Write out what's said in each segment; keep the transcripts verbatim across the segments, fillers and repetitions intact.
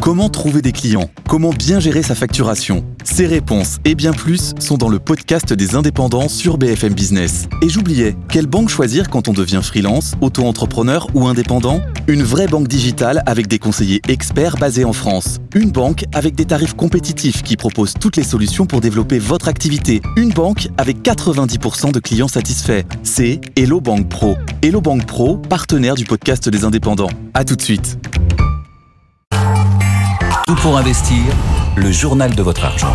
Comment trouver des clients ? Comment bien gérer sa facturation ? Ces réponses et bien plus sont dans le podcast des indépendants sur B F M Business. Et j'oubliais, quelle banque choisir quand on devient freelance, auto-entrepreneur ou indépendant ? Une vraie banque digitale avec des conseillers experts basés en France. Une banque avec des tarifs compétitifs qui propose toutes les solutions pour développer votre activité. Une banque avec quatre-vingt-dix pour cent de clients satisfaits. C'est Hello Bank Pro. Hello Bank Pro, partenaire du podcast des indépendants. À tout de suite. Tout pour investir, le journal de votre argent.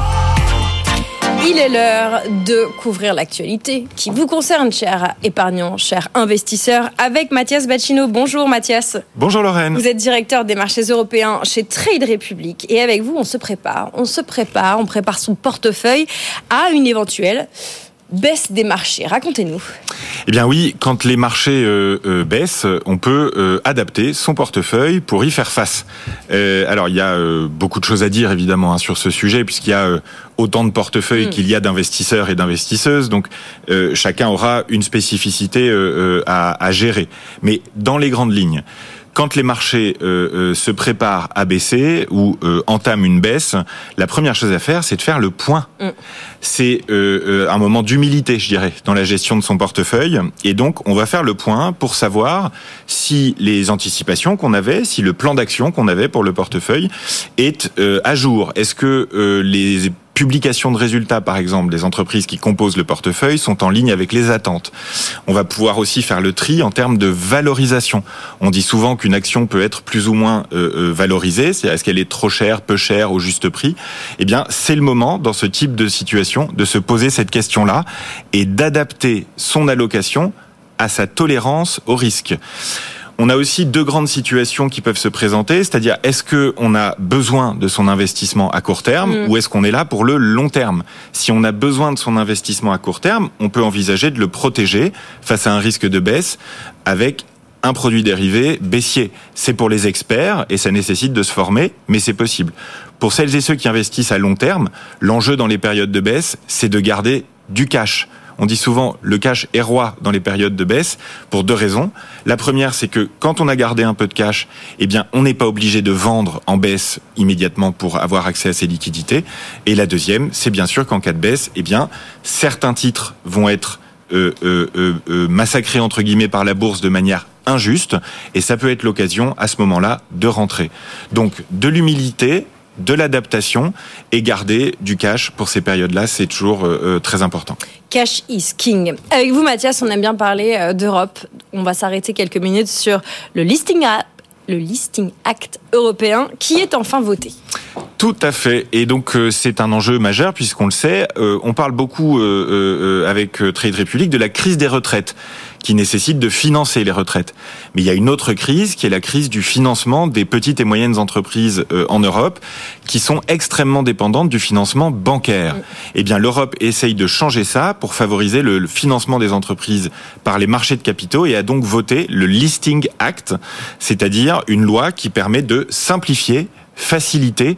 Il est l'heure de couvrir l'actualité qui vous concerne, chers épargnants, chers investisseurs, avec Mathias Bacchino. Bonjour Mathias. Bonjour Lorraine. Vous êtes directeur des marchés européens chez Trade Republic et avec vous, on se prépare, on se prépare, on prépare son portefeuille à une éventuelle baisse des marchés. Racontez-nous. Eh bien oui, quand les marchés euh, euh, baissent, on peut euh, adapter son portefeuille pour y faire face. Euh, alors il y a euh, beaucoup de choses à dire évidemment hein, sur ce sujet, puisqu'il y a euh, autant de portefeuilles mmh. qu'il y a d'investisseurs et d'investisseuses, donc euh, chacun aura une spécificité euh, euh, à, à gérer. Mais dans les grandes lignes, quand les marchés euh, euh, se préparent à baisser ou euh, entament une baisse, la première chose à faire, c'est de faire le point. Mm. C'est euh, euh, un moment d'humilité, je dirais, dans la gestion de son portefeuille. Et donc, on va faire le point pour savoir si les anticipations qu'on avait, si le plan d'action qu'on avait pour le portefeuille est euh, à jour. Est-ce que euh, les publications de résultats, par exemple, des entreprises qui composent le portefeuille sont en ligne avec les attentes. On va pouvoir aussi faire le tri en termes de valorisation. On dit souvent qu'une action peut être plus ou moins euh, valorisée, c'est est-ce qu'elle est trop chère, peu chère, au juste prix ? Eh bien, c'est le moment, dans ce type de situation, de se poser cette question-là et d'adapter son allocation à sa tolérance au risque. On a aussi deux grandes situations qui peuvent se présenter, c'est-à-dire est-ce qu'on a besoin de son investissement à court terme mmh. ou est-ce qu'on est là pour le long terme ? Si on a besoin de son investissement à court terme, on peut envisager de le protéger face à un risque de baisse avec un produit dérivé baissier. C'est pour les experts et ça nécessite de se former, mais c'est possible. Pour celles et ceux qui investissent à long terme, l'enjeu dans les périodes de baisse, c'est de garder du cash. On dit souvent le cash est roi dans les périodes de baisse pour deux raisons. La première, c'est que quand on a gardé un peu de cash, eh bien, on n'est pas obligé de vendre en baisse immédiatement pour avoir accès à ces liquidités. Et la deuxième, c'est bien sûr qu'en cas de baisse, eh bien, certains titres vont être euh, euh, euh, massacrés entre guillemets par la bourse de manière injuste, et ça peut être l'occasion à ce moment-là de rentrer. Donc, de l'humilité, de l'adaptation et garder du cash pour ces périodes-là, c'est toujours euh, très important. Cash is king. Avec vous, Mathias, on aime bien parler euh, d'Europe. On va s'arrêter quelques minutes sur le listing, a- le listing Act européen qui est enfin voté. Tout à fait. Et donc, euh, c'est un enjeu majeur puisqu'on le sait. Euh, on parle beaucoup euh, euh, avec euh, Trade Republic de la crise des retraites qui nécessite de financer les retraites. Mais il y a une autre crise qui est la crise du financement des petites et moyennes entreprises euh, en Europe qui sont extrêmement dépendantes du financement bancaire. Mmh. Eh bien, l'Europe essaye de changer ça pour favoriser le, le financement des entreprises par les marchés de capitaux et a donc voté le Listing Act, c'est-à-dire une loi qui permet de simplifier, faciliter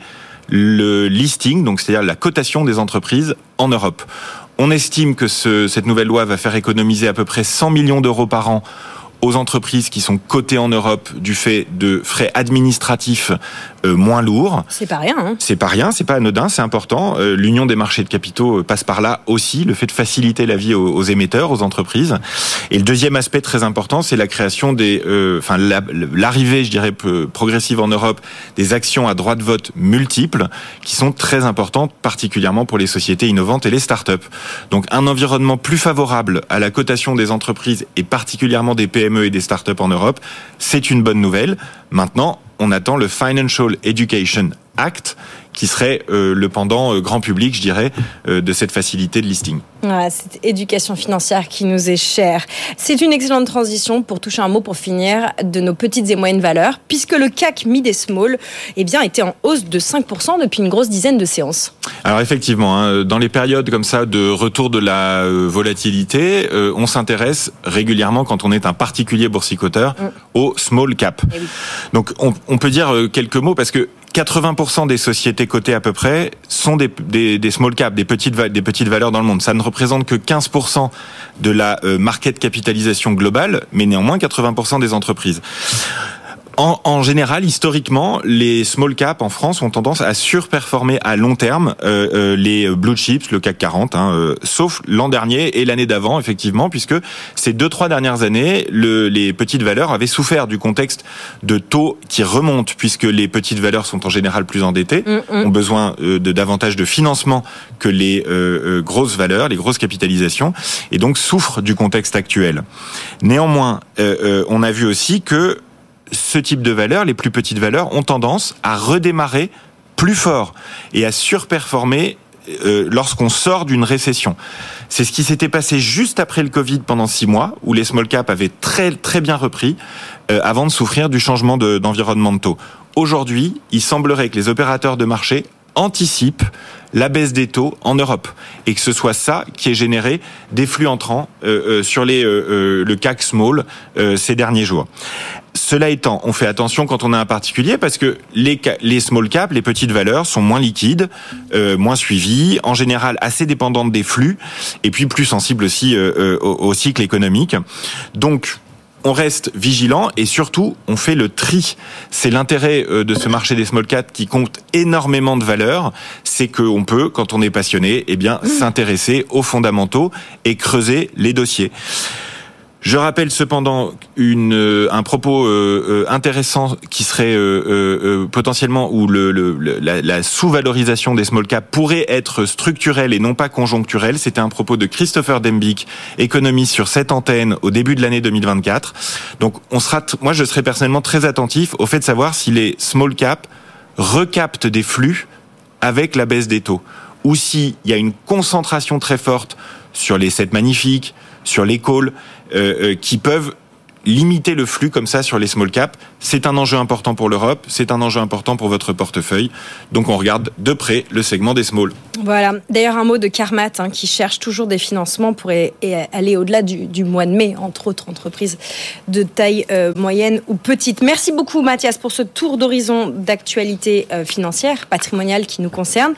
le listing, donc c'est-à-dire la cotation des entreprises en Europe. On estime que ce, cette nouvelle loi va faire économiser à peu près cent millions d'euros par an aux entreprises qui sont cotées en Europe du fait de frais administratifs euh, moins lourds. C'est pas rien. Hein. C'est pas rien, c'est pas anodin, c'est important. Euh, L'union des marchés de capitaux passe par là aussi, le fait de faciliter la vie aux, aux émetteurs, aux entreprises. Et le deuxième aspect très important, c'est la création des, euh, enfin la, l'arrivée, je dirais, progressive en Europe des actions à droit de vote multiples, qui sont très importantes, particulièrement pour les sociétés innovantes et les start-up. Donc un environnement plus favorable à la cotation des entreprises et particulièrement des P M E et des start-up en Europe, c'est une bonne nouvelle. Maintenant, on attend le Financial Education Act, qui serait euh, le pendant euh, grand public, je dirais, euh, de cette facilité de listing. Voilà, cette éducation financière qui nous est chère. C'est une excellente transition pour toucher un mot pour finir de nos petites et moyennes valeurs, puisque le C A C Mid et Small eh bien, était en hausse de cinq pour cent depuis une grosse dizaine de séances. Alors effectivement, hein, dans les périodes comme ça de retour de la euh, volatilité, euh, on s'intéresse régulièrement, quand on est un particulier boursicoteur, mmh. au small cap. Eh oui. Donc on, on peut dire euh, quelques mots, parce que quatre-vingts pour cent des sociétés cotées à peu près sont des, des, des small caps, des petites, des petites valeurs dans le monde. Ça ne représente que quinze pour cent de la euh, market capitalisation globale, mais néanmoins quatre-vingts pour cent des entreprises. En, en général, historiquement, les small caps en France ont tendance à surperformer à long terme euh, euh, les blue chips, le C A C quarante, hein, euh, sauf l'an dernier et l'année d'avant, effectivement, puisque ces deux, trois dernières années, le, les petites valeurs avaient souffert du contexte de taux qui remontent, puisque les petites valeurs sont en général plus endettées, mmh, mmh. ont besoin euh, de davantage de financement que les euh, euh, grosses valeurs, les grosses capitalisations, et donc souffrent du contexte actuel. Néanmoins, euh, euh, on a vu aussi que ce type de valeurs, les plus petites valeurs, ont tendance à redémarrer plus fort et à surperformer euh, lorsqu'on sort d'une récession. C'est ce qui s'était passé juste après le Covid pendant six mois, où les small caps avaient très très bien repris euh, avant de souffrir du changement de, d'environnement de taux. Aujourd'hui, il semblerait que les opérateurs de marché anticipent la baisse des taux en Europe et que ce soit ça qui ait généré des flux entrants euh, euh, sur les, euh, euh, le C A C Small euh, ces derniers jours. Cela étant, on fait attention quand on a un particulier parce que les, les small caps, les petites valeurs sont moins liquides, euh, moins suivies, en général assez dépendantes des flux et puis plus sensibles aussi euh, euh, au, au cycle économique. Donc, on reste vigilant et surtout, on fait le tri. C'est l'intérêt de ce marché des small caps qui compte énormément de valeur. C'est qu'on peut, quand on est passionné, eh bien, mmh. s'intéresser aux fondamentaux et creuser les dossiers. Je rappelle cependant une, euh, un propos euh, euh, intéressant qui serait euh, euh, potentiellement où le, le, la, la sous-valorisation des small caps pourrait être structurelle et non pas conjoncturelle. C'était un propos de Christopher Dembick, économiste sur cette antenne au début de l'année deux mille vingt-quatre. Donc, on sera, t- moi, je serai personnellement très attentif au fait de savoir si les small caps recaptent des flux avec la baisse des taux ou s'il y a une concentration très forte sur les sept magnifiques, sur les calls, euh, euh, qui peuvent limiter le flux comme ça sur les small caps. C'est un enjeu important pour l'Europe, c'est un enjeu important pour votre portefeuille. Donc on regarde de près le segment des small. Voilà. D'ailleurs, un mot de Carmat hein, qui cherche toujours des financements pour et, et aller au-delà du, du mois de mai, entre autres entreprises de taille euh, moyenne ou petite. Merci beaucoup Mathias pour ce tour d'horizon d'actualité euh, financière, patrimoniale qui nous concerne.